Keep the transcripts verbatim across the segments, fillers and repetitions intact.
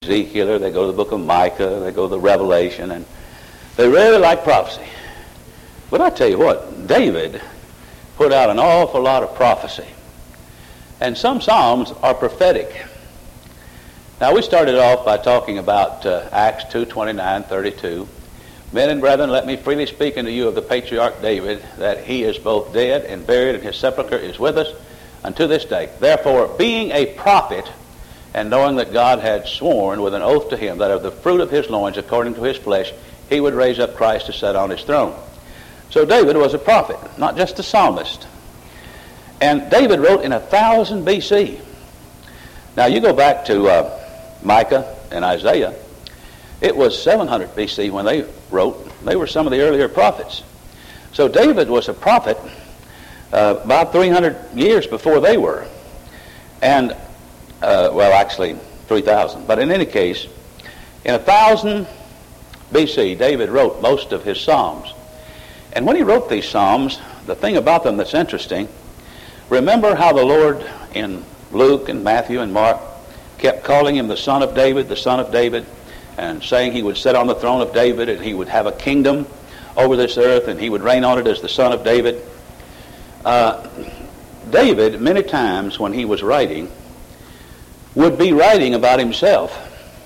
Ezekiel, or they go to the book of Micah, they go to the Revelation, and they really like prophecy. But I tell you what, David put out an awful lot of prophecy. And some psalms are prophetic. Now, we started off by talking about uh, Acts two, twenty-nine, thirty-two. Men and brethren, let me freely speak unto you of the patriarch David, that he is both dead and buried, and his sepulchre is with us unto this day. Therefore, being a prophet, and knowing that God had sworn with an oath to him that of the fruit of his loins, according to his flesh, he would raise up Christ to sit on his throne. So David was a prophet, not just a psalmist. And David wrote in one thousand B C. Now, you go back to uh, Micah and Isaiah. It was seven hundred B C when they wrote. They were some of the earlier prophets. So David was a prophet uh, about three hundred years before they were. And, uh, well, actually three thousand. But in any case, in one thousand B C, David wrote most of his Psalms. And when he wrote these Psalms, the thing about them that's interesting, remember how the Lord in Luke and Matthew and Mark kept calling him the Son of David, the Son of David, and saying he would sit on the throne of David and he would have a kingdom over this earth and he would reign on it as the Son of David. Uh, David, many times when he was writing, would be writing about himself.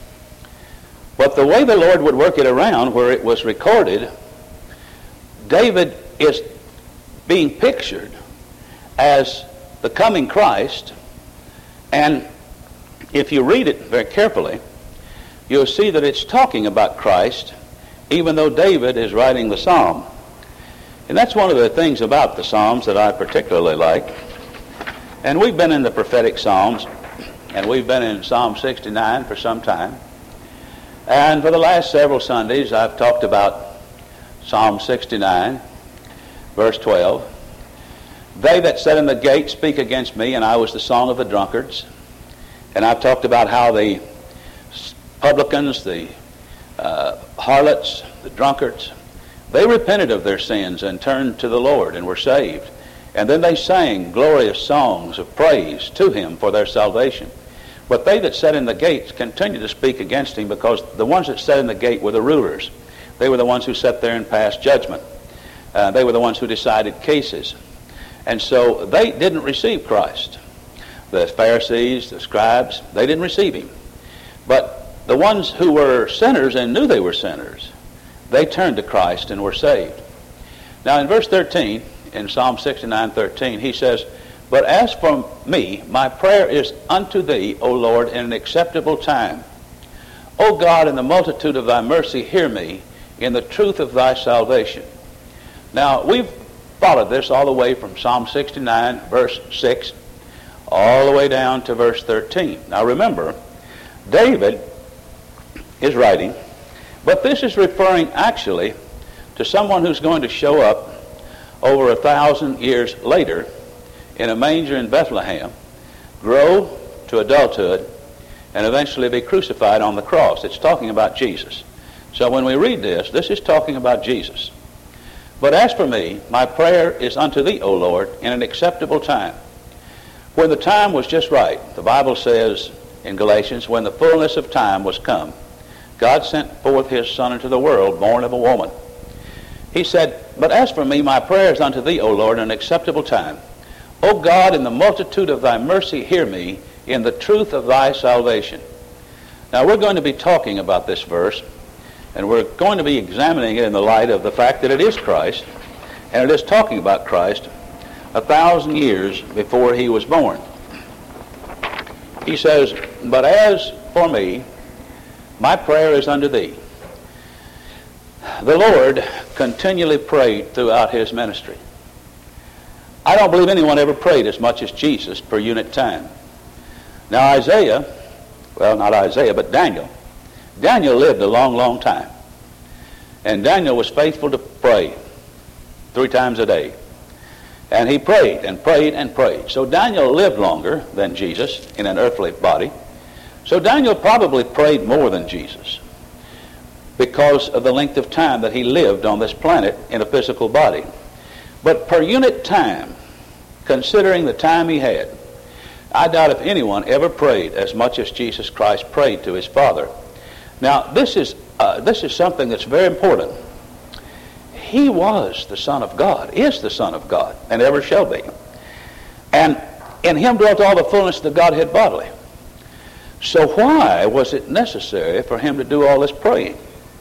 But the way the Lord would work it around where it was recorded, David is being pictured as the coming Christ, and if you read it very carefully, you'll see that it's talking about Christ, even though David is writing the psalm. And that's one of the things about the Psalms that I particularly like. And we've been in the prophetic Psalms, and we've been in Psalm sixty-nine for some time. And for the last several Sundays, I've talked about Psalm sixty-nine, verse twelve. They that sat in the gate speak against me, and I was the song of the drunkards. And I've talked about how the publicans, the uh, harlots, the drunkards, they repented of their sins and turned to the Lord and were saved. And then they sang glorious songs of praise to him for their salvation. But they that sat in the gates continued to speak against him, because the ones that sat in the gate were the rulers. They were the ones who sat there and passed judgment. Uh, they were the ones who decided cases. And so they didn't receive Christ. The Pharisees, the scribes, they didn't receive him. But the ones who were sinners and knew they were sinners, they turned to Christ and were saved. Now in verse thirteen, in Psalm sixty-nine, thirteen, he says, But as for me, my prayer is unto thee, O Lord, in an acceptable time. O God, in the multitude of thy mercy, hear me, in the truth of thy salvation. Now, we've followed this all the way from Psalm sixty-nine, verse six, all the way down to verse thirteen. Now, remember, David is writing, but this is referring actually to someone who's going to show up over a thousand years later in a manger in Bethlehem, grow to adulthood, and eventually be crucified on the cross. It's talking about Jesus. So when we read this, this is talking about Jesus. But as for me, my prayer is unto thee, O Lord, in an acceptable time. When the time was just right, the Bible says in Galatians, when the fullness of time was come, God sent forth his Son into the world, born of a woman. He said, But as for me, my prayer is unto thee, O Lord, in an acceptable time. O God, in the multitude of thy mercy, hear me, in the truth of thy salvation. Now, we're going to be talking about this verse, and we're going to be examining it in the light of the fact that it is Christ, and it is talking about Christ a thousand years before he was born. He says, But as for me, my prayer is unto thee. The Lord continually prayed throughout his ministry. I don't believe anyone ever prayed as much as Jesus per unit time. Now Isaiah, well, not Isaiah, but Daniel. Daniel lived a long, long time. And Daniel was faithful to pray three times a day. And he prayed and prayed and prayed. So Daniel lived longer than Jesus in an earthly body. So Daniel probably prayed more than Jesus because of the length of time that he lived on this planet in a physical body. But per unit time, considering the time he had, I doubt if anyone ever prayed as much as Jesus Christ prayed to his Father. Now, this is, uh, this is something that's very important. He was the Son of God, is the Son of God, and ever shall be. And in him dwelt all the fullness of the Godhead bodily. So why was it necessary for him to do all this praying?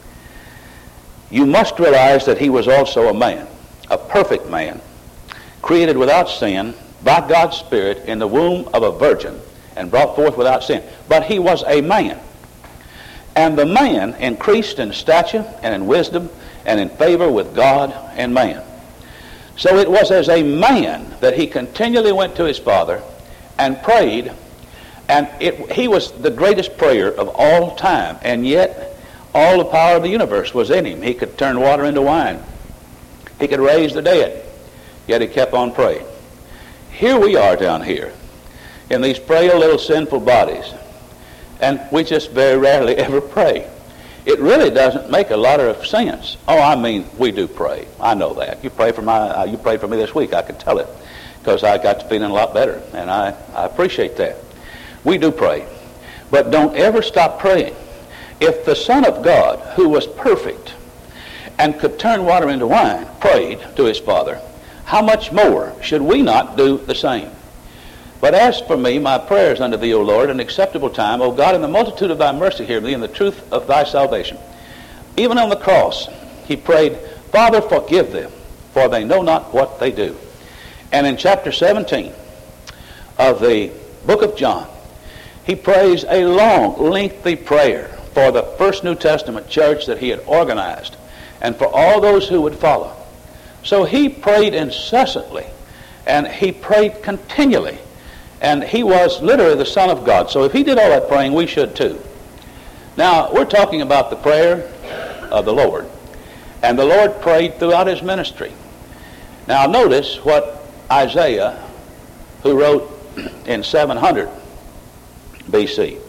You must realize that he was also a man, a perfect man, created without sin by God's Spirit in the womb of a virgin and brought forth without sin. But he was a man. And the man increased in stature and in wisdom and in favor with God and man. So it was as a man that he continually went to his Father and prayed, and it, he was the greatest prayer of all time, and yet all the power of the universe was in him. He could turn water into wine. He could raise the dead, yet he kept on praying. Here we are down here in these frail little sinful bodies, and we just very rarely ever pray. It really doesn't make a lot of sense. Oh, I mean, we do pray. I know that. You pray for my, uh, you prayed for me this week. I can tell it because I got to feeling a lot better, and I, I appreciate that. We do pray, but don't ever stop praying. If the Son of God, who was perfect and could turn water into wine, prayed to his Father, how much more should we not do the same? But as for me, my prayers unto thee, O Lord, an acceptable time, O God, in the multitude of thy mercy hear me, in the truth of thy salvation. Even on the cross, he prayed, Father, forgive them, for they know not what they do. And in chapter seventeen of the book of John, he prays a long, lengthy prayer for the first New Testament church that he had organized and for all those who would follow. So he prayed incessantly, and he prayed continually. And he was literally the Son of God. So if he did all that praying, we should too. Now, we're talking about the prayer of the Lord. And the Lord prayed throughout his ministry. Now, notice what Isaiah, who wrote in seven hundred B C.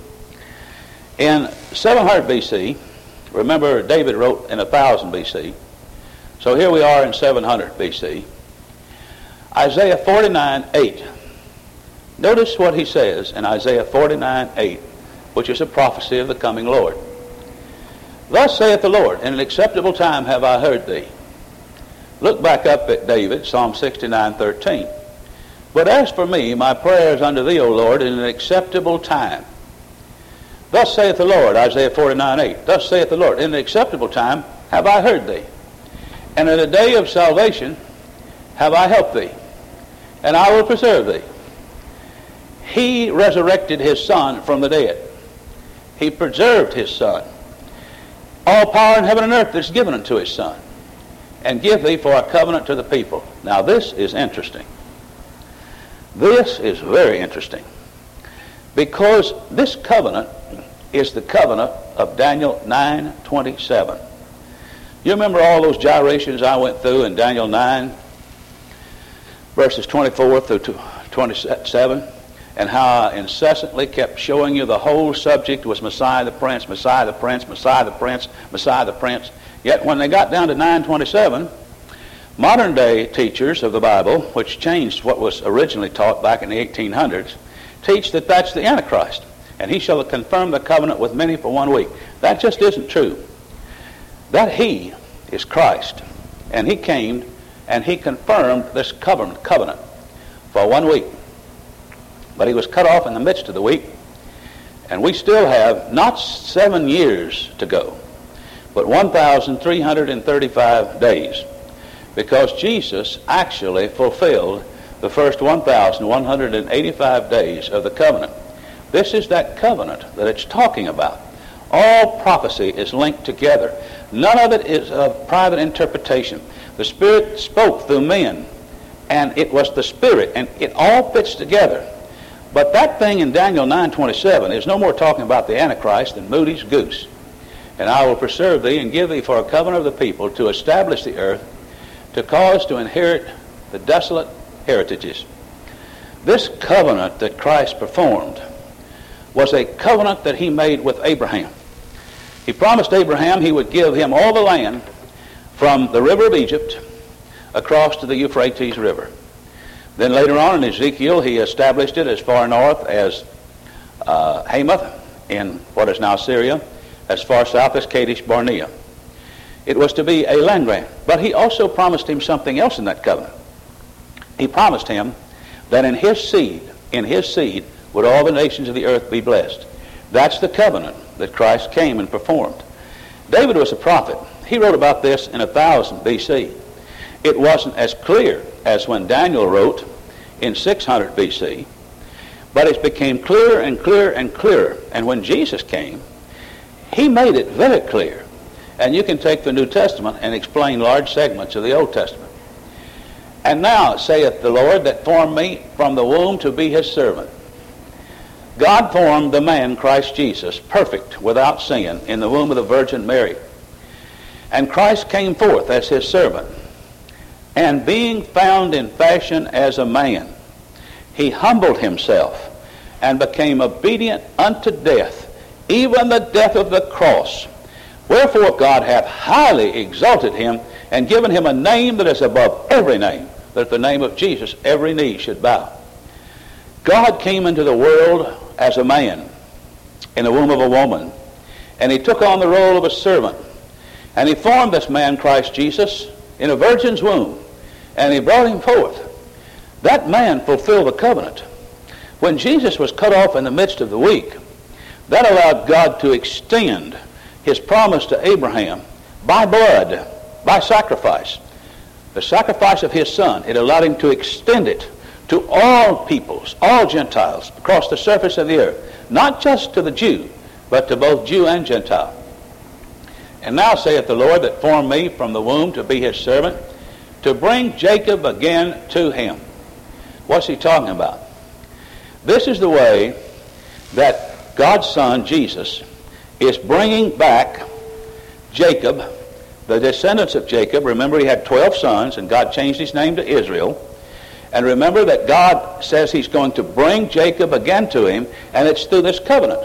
In seven hundred B C, remember David wrote in one thousand B C. So here we are in seven hundred B C. Isaiah forty-nine eight. Notice what he says in Isaiah forty-nine eight, which is a prophecy of the coming Lord. Thus saith the Lord, in an acceptable time have I heard thee. Look back up at David, Psalm sixty-nine thirteen. But as for me, my prayers unto thee, O Lord, in an acceptable time. Thus saith the Lord, Isaiah forty-nine eight. Thus saith the Lord, in an acceptable time have I heard thee. And in a day of salvation have I helped thee. And I will preserve thee. He resurrected his Son from the dead. He preserved his Son. All power in heaven and earth is given unto his Son. And give thee for a covenant to the people. Now this is interesting. This is very interesting. Because this covenant is the covenant of Daniel nine twenty-seven. You remember all those gyrations I went through in Daniel nine, verses twenty-four through twenty-seven? And how I incessantly kept showing you the whole subject was Messiah the Prince, Messiah the Prince, Messiah the Prince, Messiah the Prince. Yet when they got down to nine twenty-seven, modern day teachers of the Bible, which changed what was originally taught back in the eighteen hundreds, teach that that's the Antichrist. And he shall confirm the covenant with many for one week. That just isn't true. That he is Christ. And he came and he confirmed this covenant, covenant for one week. But he was cut off in the midst of the week, and we still have not seven years to go, but one thousand three hundred thirty-five days, because Jesus actually fulfilled the first one thousand one hundred eighty-five days of the covenant. This is that covenant that it's talking about. All prophecy is linked together. None of it is of private interpretation. The Spirit spoke through men, and it was the Spirit, and it all fits together. But that thing in Daniel nine twenty-seven is no more talking about the Antichrist than Moody's goose. And I will preserve thee and give thee for a covenant of the people to establish the earth, to cause to inherit the desolate heritages. This covenant that Christ performed was a covenant that he made with Abraham. He promised Abraham he would give him all the land from the river of Egypt across to the Euphrates River. Then later on in Ezekiel, he established it as far north as uh, Hamath in what is now Syria, as far south as Kadesh Barnea. It was to be a land grant. But he also promised him something else in that covenant. He promised him that in his seed, in his seed, would all the nations of the earth be blessed. That's the covenant that Christ came and performed. David was a prophet. He wrote about this in one thousand B C. It wasn't as clear as when Daniel wrote in six hundred B C, but it became clearer and clearer and clearer. And when Jesus came, he made it very clear. And you can take the New Testament and explain large segments of the Old Testament. And now saith the Lord that formed me from the womb to be his servant. God formed the man Christ Jesus perfect, without sin, in the womb of the Virgin Mary. And Christ came forth as his servant. And being found in fashion as a man, he humbled himself and became obedient unto death, even the death of the cross. Wherefore God hath highly exalted him and given him a name that is above every name, that at the name of Jesus every knee should bow. God came into the world as a man in the womb of a woman, and he took on the role of a servant, and he formed this man Christ Jesus in a virgin's womb, and he brought him forth. That man fulfilled the covenant. When Jesus was cut off in the midst of the week, that allowed God to extend his promise to Abraham by blood, by sacrifice. The sacrifice of his son, it allowed him to extend it to all peoples, all Gentiles, across the surface of the earth. Not just to the Jew, but to both Jew and Gentile. And now saith the Lord that formed me from the womb to be his servant, to bring Jacob again to him. What's he talking about? This is the way that God's Son, Jesus, is bringing back Jacob, the descendants of Jacob. Remember, he had twelve sons, and God changed his name to Israel. And remember that God says he's going to bring Jacob again to him, and it's through this covenant.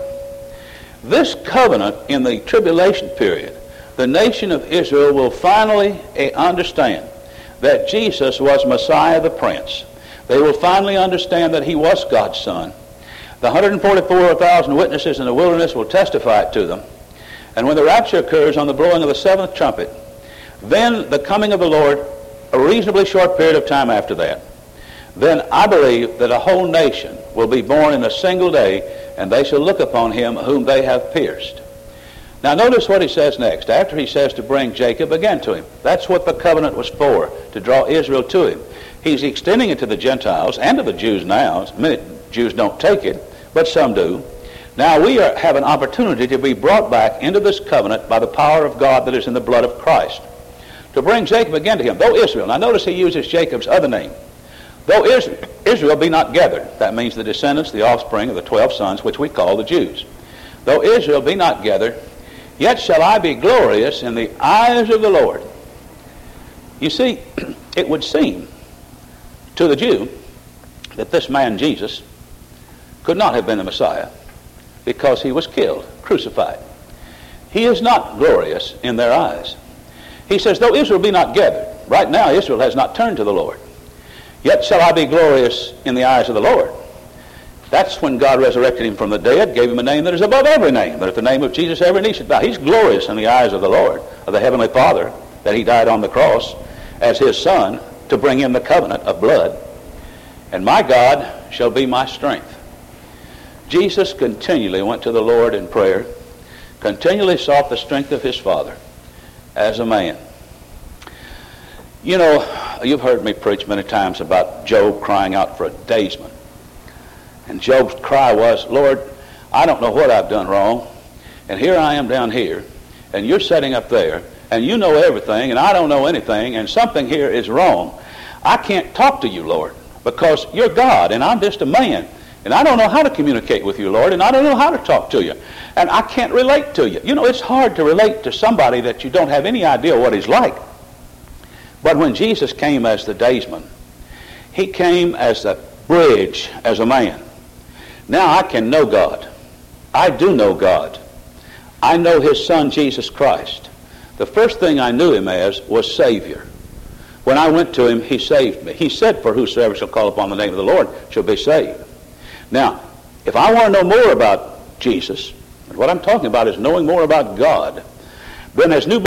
This covenant in the tribulation period, the nation of Israel will finally understand that Jesus was Messiah the Prince. They will finally understand that he was God's Son. The one hundred forty-four thousand witnesses in the wilderness will testify it to them. And when the rapture occurs on the blowing of the seventh trumpet, then the coming of the Lord, a reasonably short period of time after that, then I believe that a whole nation will be born in a single day, and they shall look upon him whom they have pierced. Now notice what he says next, after he says to bring Jacob again to him. That's what the covenant was for, to draw Israel to him. He's extending it to the Gentiles and to the Jews now. Many Jews don't take it, but some do. Now we are, have an opportunity to be brought back into this covenant by the power of God that is in the blood of Christ. To bring Jacob again to him, though Israel. Now notice he uses Jacob's other name. Though Israel be not gathered, that means the descendants, the offspring of the twelve sons, which we call the Jews. Though Israel be not gathered, yet shall I be glorious in the eyes of the Lord. You see, it would seem to the Jew that this man Jesus could not have been the Messiah because he was killed, crucified. He is not glorious in their eyes. He says, though Israel be not gathered, right now Israel has not turned to the Lord, yet shall I be glorious in the eyes of the Lord. That's when God resurrected him from the dead, gave him a name that is above every name, that at the name of Jesus every knee should bow. He's glorious in the eyes of the Lord, of the Heavenly Father, that he died on the cross as his Son to bring him the covenant of blood. And my God shall be my strength. Jesus continually went to the Lord in prayer, continually sought the strength of his Father as a man. You know, you've heard me preach many times about Job crying out for a daysman. And Job's cry was, Lord, I don't know what I've done wrong, and here I am down here, and you're sitting up there, and you know everything, and I don't know anything, and something here is wrong. I can't talk to you, Lord, because you're God, and I'm just a man, and I don't know how to communicate with you, Lord, and I don't know how to talk to you, and I can't relate to you. You know, it's hard to relate to somebody that you don't have any idea what he's like. But when Jesus came as the daysman, he came as a bridge, as a man. Now I can know God. I do know God. I know his Son, Jesus Christ. The first thing I knew him as was Savior. When I went to him, he saved me. He said, for whosoever shall call upon the name of the Lord shall be saved. Now, if I want to know more about Jesus, and what I'm talking about is knowing more about God, then as newborn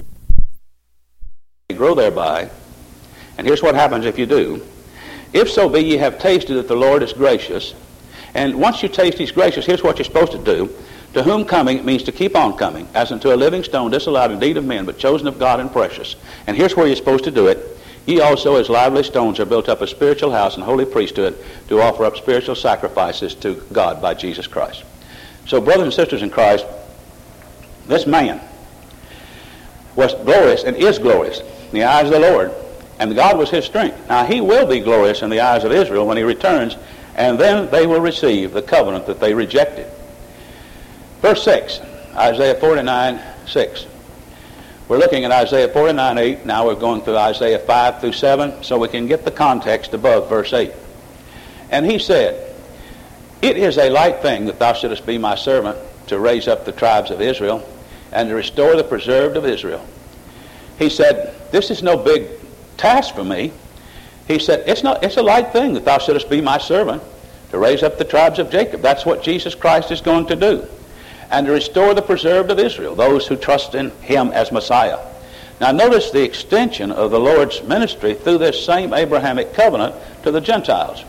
grow thereby, and here's what happens if you do. If so be ye have tasted that the Lord is gracious, and once you taste he's gracious, here's what you're supposed to do. To whom coming means to keep on coming, as unto a living stone, disallowed indeed of men, but chosen of God and precious. And here's where you're supposed to do it. Ye also as lively stones are built up a spiritual house and holy priesthood to offer up spiritual sacrifices to God by Jesus Christ. So brothers and sisters in Christ, this man was glorious and is glorious in the eyes of the Lord, and God was his strength. Now he will be glorious in the eyes of Israel when he returns, and then they will receive the covenant that they rejected. Verse six, Isaiah forty-nine, six. We're looking at Isaiah forty-nine, eight. Now we're going through Isaiah five through seven, so we can get the context above verse eight. And he said, it is a light thing that thou shouldest be my servant to raise up the tribes of Israel and to restore the preserved of Israel. He said, this is no big task for me. He said, it's not. It's a light thing that thou shouldest be my servant to raise up the tribes of Jacob. That's what Jesus Christ is going to do. And to restore the preserved of Israel, those who trust in him as Messiah. Now notice the extension of the Lord's ministry through this same Abrahamic covenant to the Gentiles.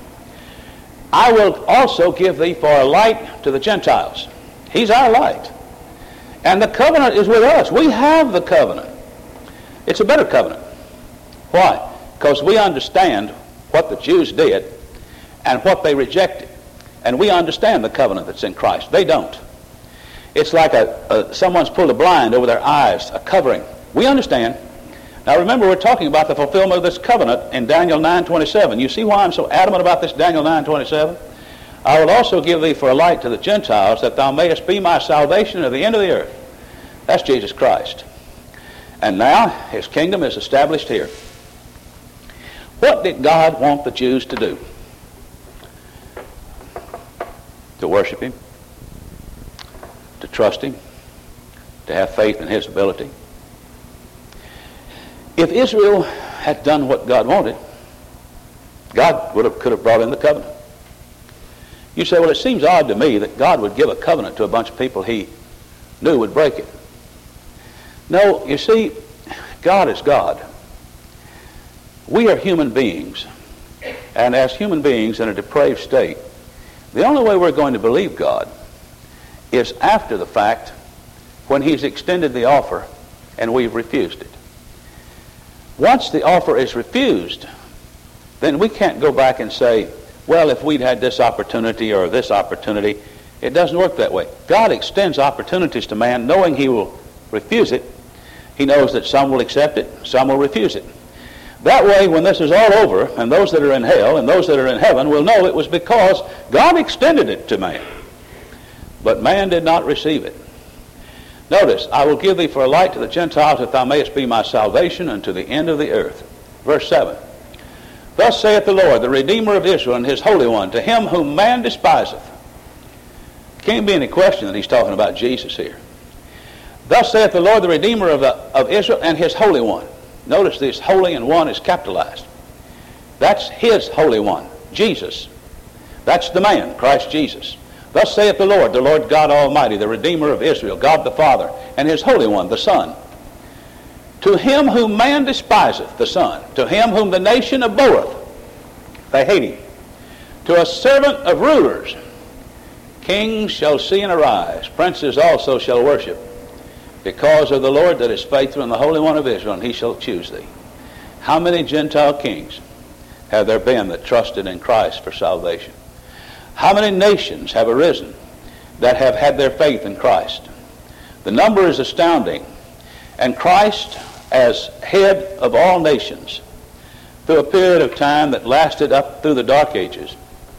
I will also give thee for a light to the Gentiles. He's our light. And the covenant is with us. We have the covenant. It's a better covenant. Why? Because we understand what the Jews did and what they rejected. And we understand the covenant that's in Christ. They don't. It's like a, a someone's pulled a blind over their eyes, a covering. We understand. Now remember, we're talking about the fulfillment of this covenant in Daniel nine twenty-seven. You see why I'm so adamant about this Daniel nine twenty-seven? I will also give thee for a light to the Gentiles, that thou mayest be my salvation to the end of the earth. That's Jesus Christ. And now his kingdom is established here. What did God want the Jews to do? To worship him, to trust him, to have faith in his ability. If Israel had done what God wanted, God would have, could have brought in the covenant. You say, well, it seems odd to me that God would give a covenant to a bunch of people he knew would break it. No, you see, God is God. We are human beings, and as human beings in a depraved state, the only way we're going to believe God is after the fact, when he's extended the offer and we've refused it. Once the offer is refused, then we can't go back and say, well, if we'd had this opportunity or this opportunity. It doesn't work that way. God extends opportunities to man knowing he will refuse it. He knows that some will accept it, some will refuse it. That way, when this is all over, and those that are in hell and those that are in heaven will know it was because God extended it to man. But man did not receive it. Notice, I will give thee for a light to the Gentiles, that thou mayest be my salvation unto the end of the earth. Verse seven. Thus saith the Lord, the Redeemer of Israel and his Holy One, to him whom man despiseth. Can't be any question that he's talking about Jesus here. Thus saith the Lord, the Redeemer of, the, of Israel and his Holy One. Notice this Holy and One is capitalized. That's his Holy One, Jesus. That's the man, Christ Jesus. Thus saith the Lord, the Lord God Almighty, the Redeemer of Israel, God the Father, and his Holy One, the Son. To him whom man despiseth, the Son. To him whom the nation abhorreth, they hate him. To a servant of rulers, kings shall see and arise, princes also shall worship. Because of the Lord that is faithful and the Holy One of Israel, and he shall choose thee. How many Gentile kings have there been that trusted in Christ for salvation? How many nations have arisen that have had their faith in Christ? The number is astounding. And Christ, as head of all nations, through a period of time that lasted up through the Dark Ages,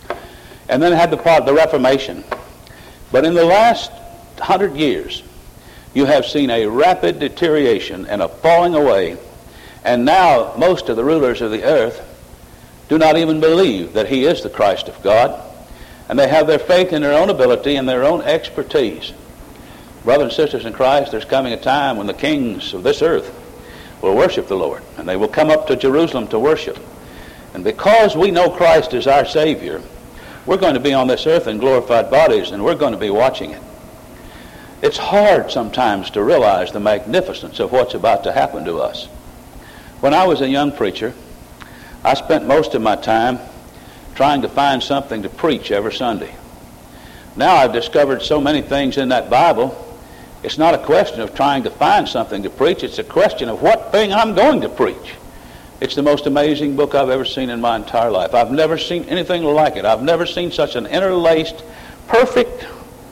and then had the part of the Reformation. But in the last hundred years, you have seen a rapid deterioration and a falling away, and now most of the rulers of the earth do not even believe that he is the Christ of God, and they have their faith in their own ability and their own expertise. Brothers and sisters in Christ, there's coming a time when the kings of this earth will worship the Lord, and they will come up to Jerusalem to worship. And because we know Christ is our Savior, we're going to be on this earth in glorified bodies, and we're going to be watching it. It's hard sometimes to realize the magnificence of what's about to happen to us. When I was a young preacher, I spent most of my time trying to find something to preach every Sunday. Now I've discovered so many things in that Bible, it's not a question of trying to find something to preach, it's a question of what thing I'm going to preach. It's the most amazing book I've ever seen in my entire life. I've never seen anything like it. I've never seen such an interlaced, perfect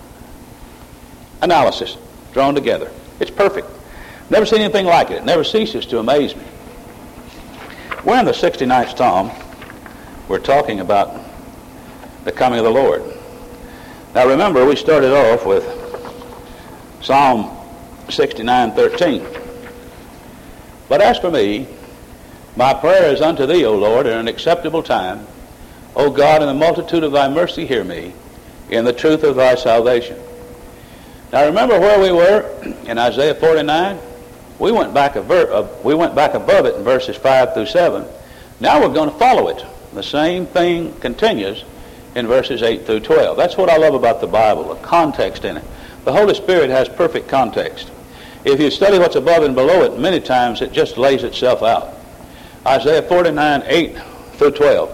analysis drawn together. It's perfect. Never seen anything like it. It never ceases to amaze me. We're in the sixty-ninth Psalm. We're talking about the coming of the Lord. Now remember, we started off with Psalm sixty-nine thirteen. But as for me, my prayer is unto thee, O Lord, in an acceptable time. O God, in the multitude of thy mercy hear me, in the truth of thy salvation. Now remember where we were in Isaiah forty-nine? We went back a ver- uh, we went back above it in verses five through seven. Now we're going to follow it. The same thing continues in verses eight through twelve. That's what I love about the Bible, the context in it. The Holy Spirit has perfect context. If you study what's above and below it, many times it just lays itself out. Isaiah forty-nine, eight through twelve.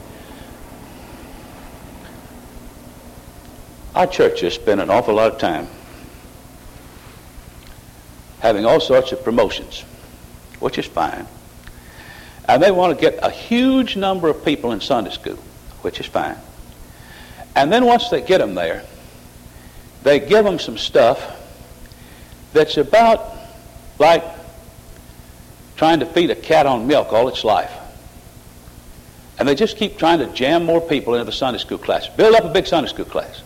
Our churches spend an awful lot of time having all sorts of promotions, which is fine. And they want to get a huge number of people in Sunday school, which is fine. And then once they get them there, they give them some stuff that's about like trying to feed a cat on milk all its life. And they just keep trying to jam more people into the Sunday school class. Build up a big Sunday school class.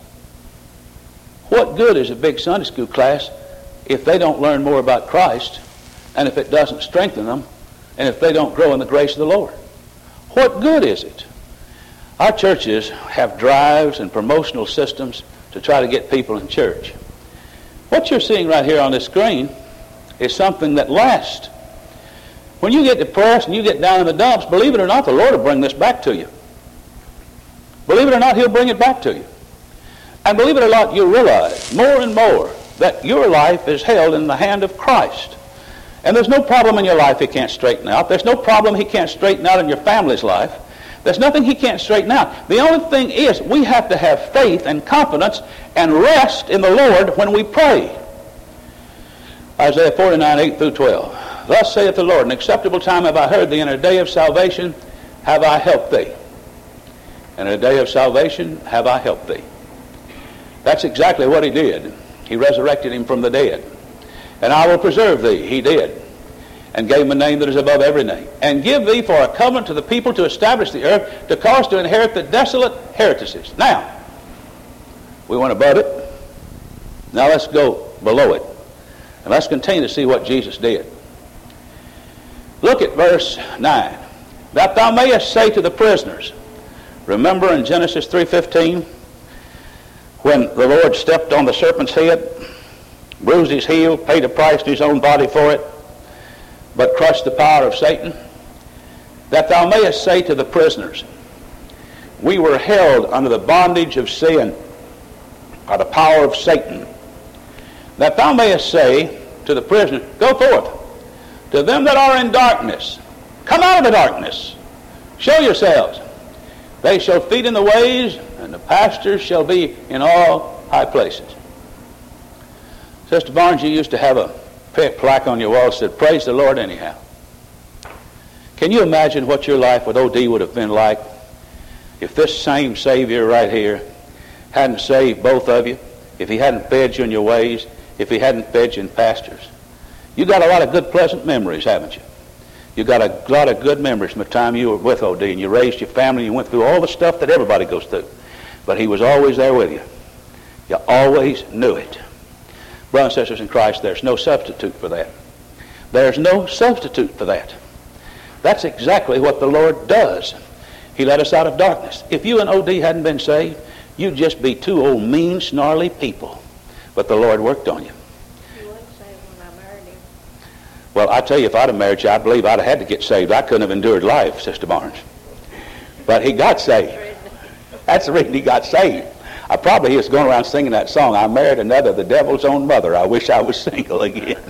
What good is a big Sunday school class if they don't learn more about Christ, and if it doesn't strengthen them, and if they don't grow in the grace of the Lord? What good is it? Our churches have drives and promotional systems to try to get people in church. What you're seeing right here on this screen is something that lasts. When you get depressed and you get down in the dumps, believe it or not, the Lord will bring this back to you. Believe it or not, He'll bring it back to you. And believe it or not, you'll realize more and more that your life is held in the hand of Christ. And there's no problem in your life He can't straighten out. There's no problem He can't straighten out in your family's life. There's nothing He can't straighten out. The only thing is we have to have faith and confidence and rest in the Lord when we pray. Isaiah forty-nine, eight through twelve. Thus saith the Lord, in acceptable time have I heard thee, in a day of salvation have I helped thee. In a day of salvation have I helped thee. That's exactly what He did. He resurrected Him from the dead. And I will preserve thee, He did, and gave Him a name that is above every name, and give thee for a covenant to the people to establish the earth, to cause to inherit the desolate heritages. Now, we went above it. Now let's go below it. And let's continue to see what Jesus did. Look at verse nine. That thou mayest say to the prisoners. Remember in Genesis three fifteen, when the Lord stepped on the serpent's head, bruised his heel, paid a price to his own body for it, but crushed the power of Satan? That thou mayest say to the prisoners, we were held under the bondage of sin, by the power of Satan. That thou mayest say to the prisoners, go forth. To them that are in darkness, come out of the darkness. Show yourselves. They shall feed in the ways, and the pastures shall be in all high places. Sister Barnes, you used to have a plaque on your wall that said, praise the Lord anyhow. Can you imagine what your life with O D would have been like if this same Savior right here hadn't saved both of you, if He hadn't fed you in your ways, if He hadn't fed you in pastures? You got a lot of good, pleasant memories, haven't you? You got a lot of good memories from the time you were with O D and you raised your family and you went through all the stuff that everybody goes through. But He was always there with you. You always knew it. Brothers and sisters in Christ, there's no substitute for that. There's no substitute for that. That's exactly what the Lord does. He let us out of darkness. If you and O D hadn't been saved, you'd just be two old mean, snarly people. But the Lord worked on you. You would say when I married him. Well, I tell you, if I'd have married you, I believe I'd have had to get saved. I couldn't have endured life, Sister Barnes. But he got saved. That's the reason he got saved. I probably he was going around singing that song, I married another, the devil's own mother. I wish I was single again.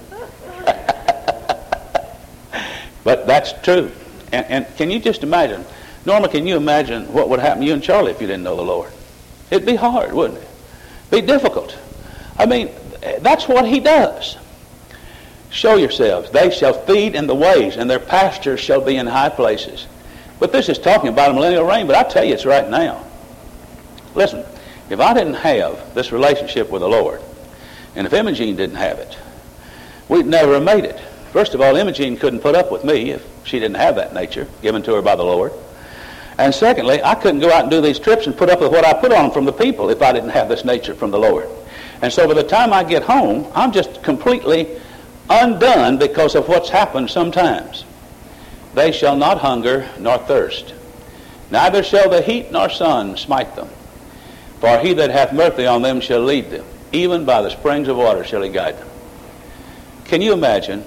But that's true. And, and can you just imagine, Norma, can you imagine what would happen to you and Charlie if you didn't know the Lord? It'd be hard, wouldn't it? Be difficult. I mean, that's what he does. Show yourselves. They shall feed in the ways, and their pastures shall be in high places. But this is talking about a millennial reign, but I tell you it's right now. Listen, if I didn't have this relationship with the Lord, and if Imogene didn't have it, we'd never have made it. First of all, Imogene couldn't put up with me if she didn't have that nature given to her by the Lord. And secondly, I couldn't go out and do these trips and put up with what I put on from the people if I didn't have this nature from the Lord. And so by the time I get home, I'm just completely undone because of what's happened sometimes. They shall not hunger nor thirst, neither shall the heat nor sun smite them. For he that hath mercy on them shall lead them, even by the springs of water shall he guide them. Can you imagine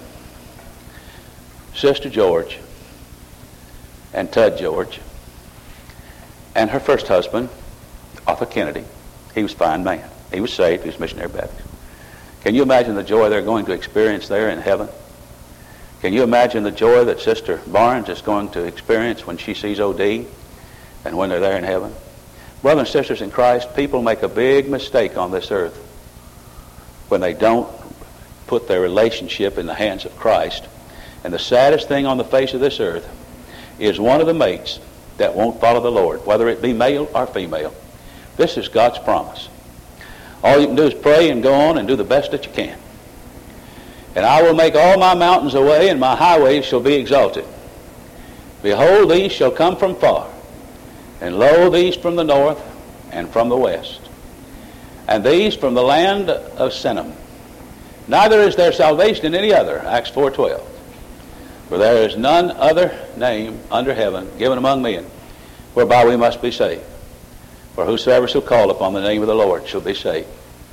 Sister George and Tud George and her first husband, Arthur Kennedy? He was a fine man. He was saved. He was missionary Baptist. Can you imagine the joy they're going to experience there in heaven? Can you imagine the joy that Sister Barnes is going to experience when she sees O D and when they're there in heaven? Brothers and sisters in Christ, people make a big mistake on this earth when they don't put their relationship in the hands of Christ. And the saddest thing on the face of this earth is one of the mates that won't follow the Lord, whether it be male or female. This is God's promise. All you can do is pray and go on and do the best that you can. And I will make all my mountains away, and my highways shall be exalted. Behold, these shall come from far, and lo, these from the north and from the west, and these from the land of Sinim. Neither is there salvation in any other, Acts four twelve. For there is none other name under heaven given among men whereby we must be saved. For whosoever shall call upon the name of the Lord shall be saved.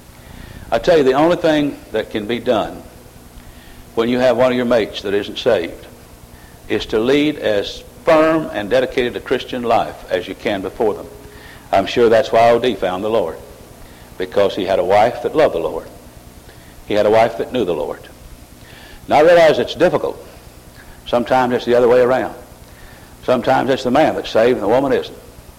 I tell you, the only thing that can be done when you have one of your mates that isn't saved is to lead as firm and dedicated a Christian life as you can before them. I'm sure that's why O D found the Lord, because he had a wife that loved the Lord. He had a wife that knew the Lord. Now I realize it's difficult. Sometimes it's the other way around. Sometimes it's the man that's saved and the woman isn't.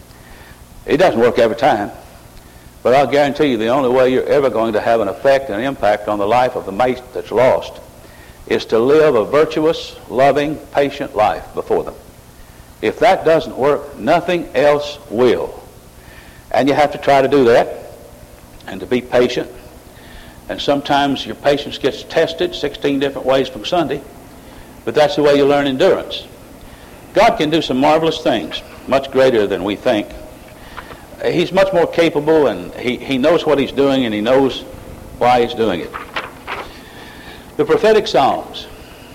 It doesn't work every time. But I'll guarantee you the only way you're ever going to have an effect and an impact on the life of the mate that's lost is to live a virtuous, loving, patient life before them. If that doesn't work, nothing else will. And you have to try to do that and to be patient. And sometimes your patience gets tested sixteen different ways from Sunday. But that's the way you learn endurance. God can do some marvelous things, much greater than we think. He's much more capable, and he, he knows what he's doing, and he knows why he's doing it. The prophetic Psalms.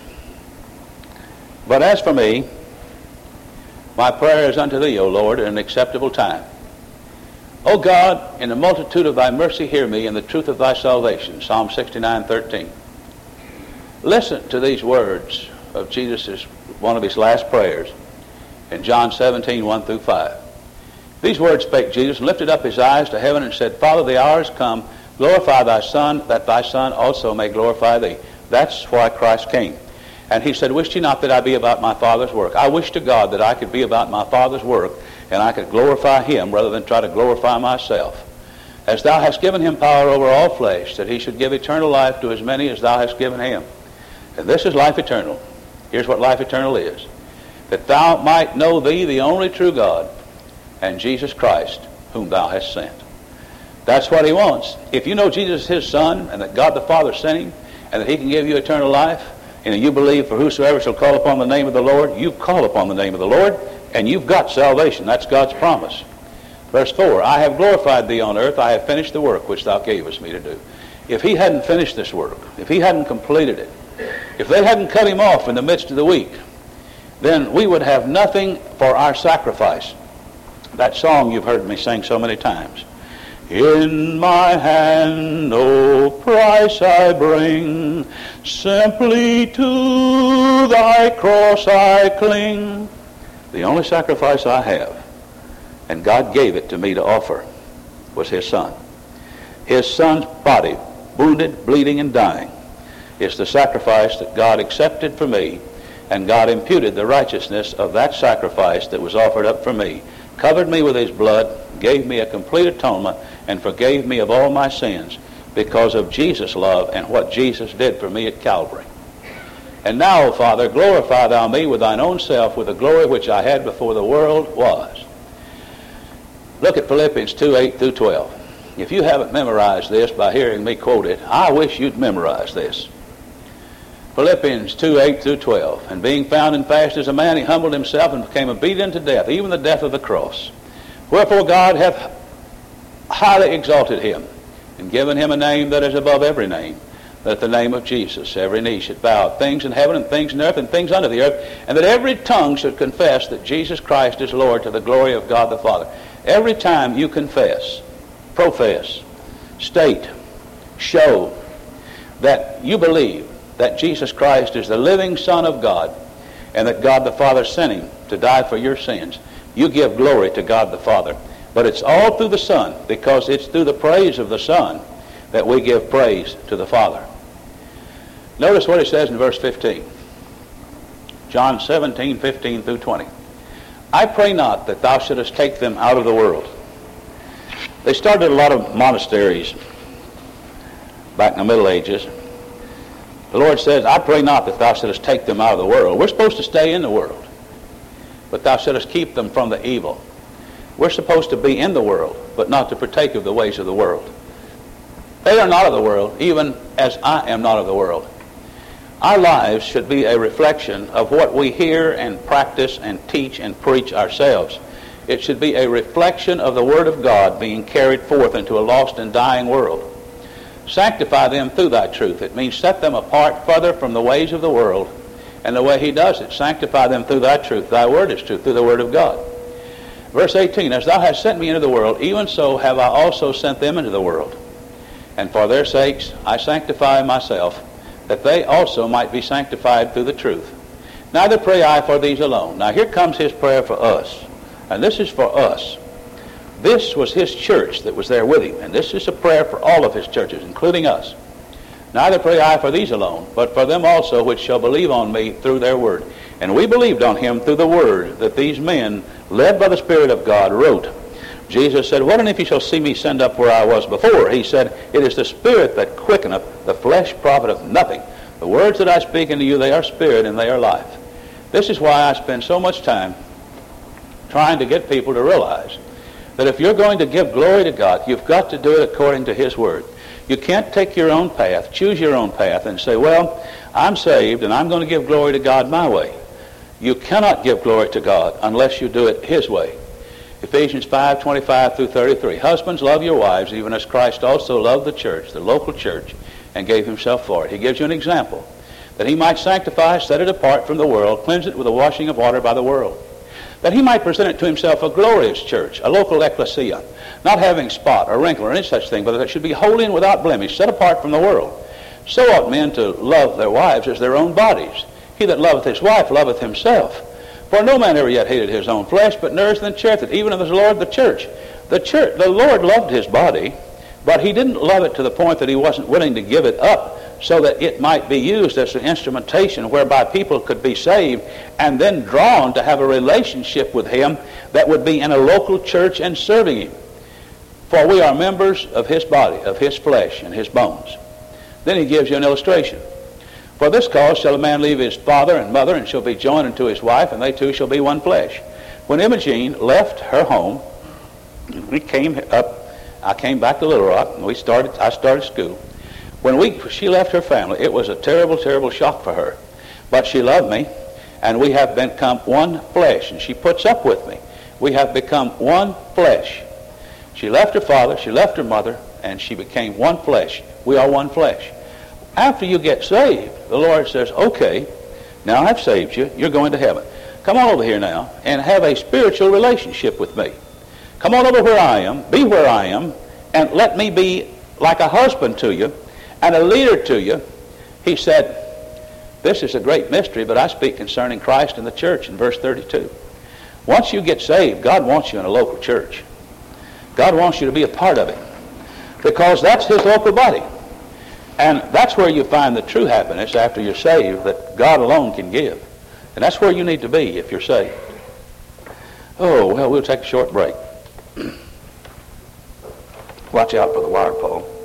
But as for me, my prayer is unto thee, O Lord, in an acceptable time. O God, in the multitude of thy mercy hear me, in the truth of thy salvation. Psalm sixty-nine thirteen. Listen to these words of Jesus' one of his last prayers in John seventeen one through five. These words spake Jesus, and lifted up his eyes to heaven, and said, Father, the hour is come. Glorify thy Son, that thy Son also may glorify thee. That's why Christ came. And he said, Wish ye not that I be about my Father's work. I wish to God that I could be about my Father's work, and I could glorify him rather than try to glorify myself. As thou hast given him power over all flesh, that he should give eternal life to as many as thou hast given him. And this is life eternal. Here's what life eternal is. That thou might know thee, the only true God, and Jesus Christ, whom thou hast sent. That's what he wants. If you know Jesus is his Son, and that God the Father sent him, and that he can give you eternal life, and you believe, for whosoever shall call upon the name of the Lord, you call upon the name of the Lord, and you've got salvation. That's God's promise. Verse four, I have glorified thee on earth, I have finished the work which thou gavest me to do. If he hadn't finished this work, if he hadn't completed it, if they hadn't cut him off in the midst of the week, then we would have nothing for our sacrifice. That song you've heard me sing so many times. In my hand no price I bring, simply to thy cross I cling. The only sacrifice I have, and God gave it to me to offer, was his son. His son's body, wounded, bleeding, and dying, is the sacrifice that God accepted for me, and God imputed the righteousness of that sacrifice that was offered up for me, covered me with his blood, gave me a complete atonement, and forgave me of all my sins because of Jesus' love and what Jesus did for me at Calvary. And now, O Father, glorify thou me with thine own self with the glory which I had before the world was. Look at Philippians two, eight through twelve. If you haven't memorized this by hearing me quote it, I wish you'd memorize this. Philippians two, eight through twelve. And being found in fashion as a man, he humbled himself and became obedient to death, even the death of the cross. Wherefore God hath highly exalted him, and given him a name that is above every name, that at the name of Jesus every knee should bow, things in heaven and things in earth and things under the earth, and that every tongue should confess that Jesus Christ is Lord, to the glory of God the Father. Every time you confess, profess, state, show that you believe that Jesus Christ is the living Son of God, and that God the Father sent him to die for your sins, you give glory to God the Father. But it's all through the Son, because it's through the praise of the Son that we give praise to the Father. Notice what it says in verse fifteen. John seventeen, fifteen through twenty. I pray not that thou shouldest take them out of the world. They started a lot of monasteries back in the Middle Ages. The Lord says, I pray not that thou shouldest take them out of the world. We're supposed to stay in the world, but thou shouldest keep them from the evil. We're supposed to be in the world, but not to partake of the ways of the world. They are not of the world, even as I am not of the world. Our lives should be a reflection of what we hear and practice and teach and preach ourselves. It should be a reflection of the Word of God being carried forth into a lost and dying world. Sanctify them through thy truth. It means set them apart further from the ways of the world. And the way he does it, sanctify them through thy truth. Thy word is truth, through the word of God. Verse eighteen, as thou hast sent me into the world, even so have I also sent them into the world. And for their sakes I sanctify myself, that they also might be sanctified through the truth. Neither pray I for these alone. Now here comes his prayer for us. And this is for us. This was his church that was there with him. And this is a prayer for all of his churches, including us. Neither pray I for these alone, but for them also which shall believe on me through their word. And we believed on him through the word that these men, led by the Spirit of God, wrote. Jesus said, what and if ye shall see me send up where I was before? He said, it is the Spirit that quickeneth, the flesh profiteth nothing. The words that I speak unto you, they are spirit and they are life. This is why I spend so much time trying to get people to realize that if you're going to give glory to God, you've got to do it according to his word. You can't take your own path, choose your own path, and say, well, I'm saved and I'm going to give glory to God my way. You cannot give glory to God unless you do it his way. Ephesians five, twenty-five through thirty-three. Husbands, love your wives, even as Christ also loved the church, the local church, and gave himself for it. He gives you an example, that he might sanctify, set it apart from the world, cleanse it with the washing of water by the world, that he might present it to himself a glorious church, a local ecclesia, not having spot or wrinkle or any such thing, but that it should be holy and without blemish, set apart from the world. So ought men to love their wives as their own bodies. He that loveth his wife loveth himself. For no man ever yet hated his own flesh, but nourished and cherisheth it, even of his Lord the church. The church, the Lord loved his body, but he didn't love it to the point that he wasn't willing to give it up so that it might be used as an instrumentation whereby people could be saved and then drawn to have a relationship with him that would be in a local church and serving him. For we are members of his body, of his flesh and his bones. Then he gives you an illustration. For this cause shall a man leave his father and mother, and shall be joined unto his wife, and they two shall be one flesh. When Imogene left her home, we came up, I came back to Little Rock, and we started, I started school. When we, she left her family, it was a terrible, terrible shock for her. But she loved me, and we have become one flesh, and she puts up with me. We have become one flesh. She left her father, she left her mother, and she became one flesh. We are one flesh. After you get saved, the Lord says, okay, now I've saved you, you're going to heaven. Come on over here now and have a spiritual relationship with me. Come on over where I am, be where I am, and let me be like a husband to you and a leader to you. He said, this is a great mystery, but I speak concerning Christ and the church in verse thirty-two. Once you get saved, God wants you in a local church. God wants you to be a part of it, because that's his local body. And that's where you find the true happiness after you're saved that God alone can give. And that's where you need to be if you're saved. Oh, well, we'll take a short break. Watch out for the wire pole.